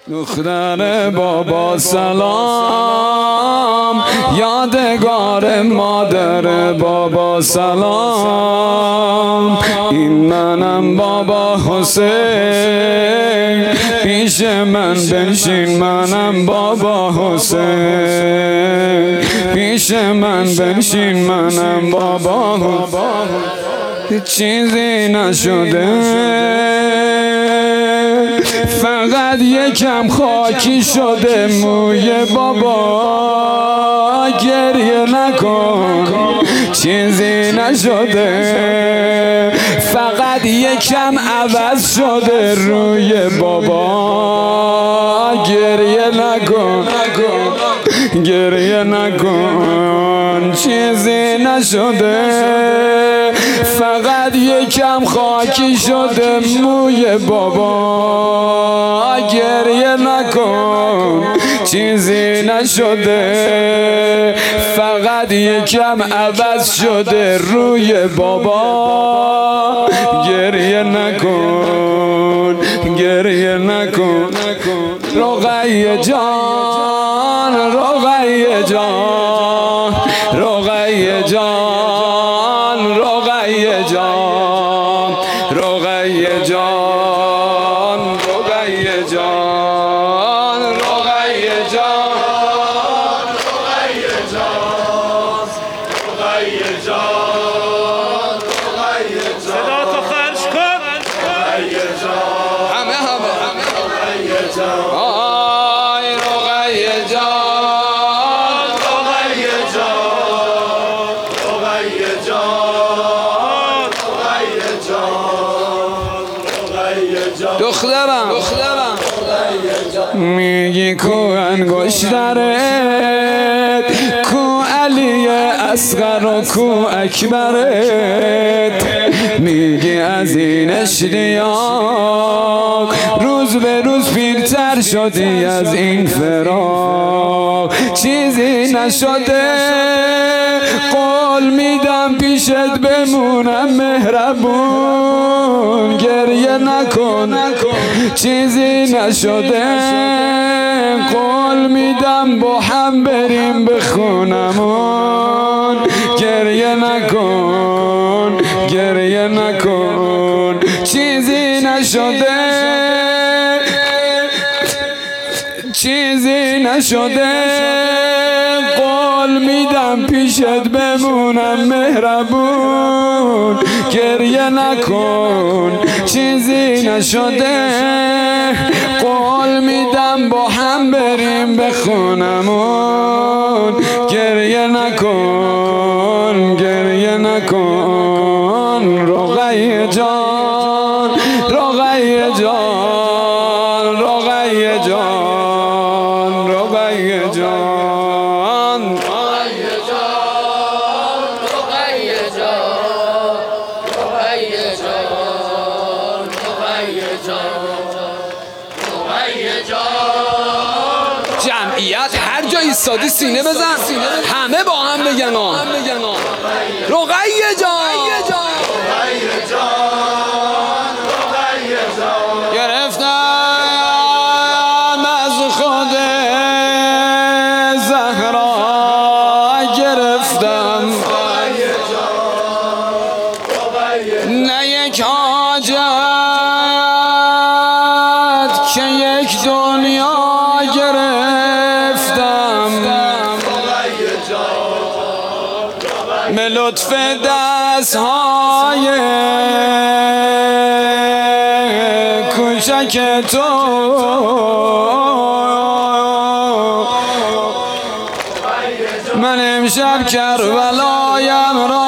دختر بابا سلام، یادگار مادر بابا سلام. این منم بابا حسین، پیش من بنشین منم بابا حسین، پیش من بنشین منم بابا حسین. چیزی نشده فقط یکم خاکی شده موی بابا، گریه نکن چیزی نشده، فقط یکم عوض شده روی بابا، گریه نکن گریه نکن چیزی نشده، فقط یکم خاکی شده موی بابا، گریه نکن چیزی نشده، فقط یکم عوض شده روی بابا، گریه نکن گریه نکن. رقیه جان رقیه جان رقیه جان رقیه جان رقیه جان رقیه جان رقیه جان رقیه جان رقیه جان رقیه جان. صدا تو خرج کن رقیه جان، همه رقیه جان. آی رقیه جان رقیه جان رقیه جان رقیه جان. دخترم میگی کو انگشترت، کو علی اصغر و کو اکبرت، میگی از این اشتیاق روز به روز پیرتر شدی از این فراق، چیزی نشده قول میدم پیشت بمونم مهربون، گریه نکن چیزی نشده، قول میدم با هم بریم به خونمون، گریه نکن گریه نکن چیزی نشده چیزی نشده، قول میدم پیشت بمونم مهربون، گریه نکن چیزی نشده، قول میدم با هم بریم به خونمون، گریه نکن گریه نکن. رقیه جان رقیه جان رقیه جان رقیه جان رقیه جان رقیه جان رقیه جان رقیه جان. جمعیت هر جا ایستادی سینه بزن، همه با هم بگن رقیه جان رقیه جان رقیه جان. گرفتم از خود زهرا، گرفتم نه یک حاجت که یک دنیا گرفتم، به لطف دستهای کوچک تو من امشب کربلایم را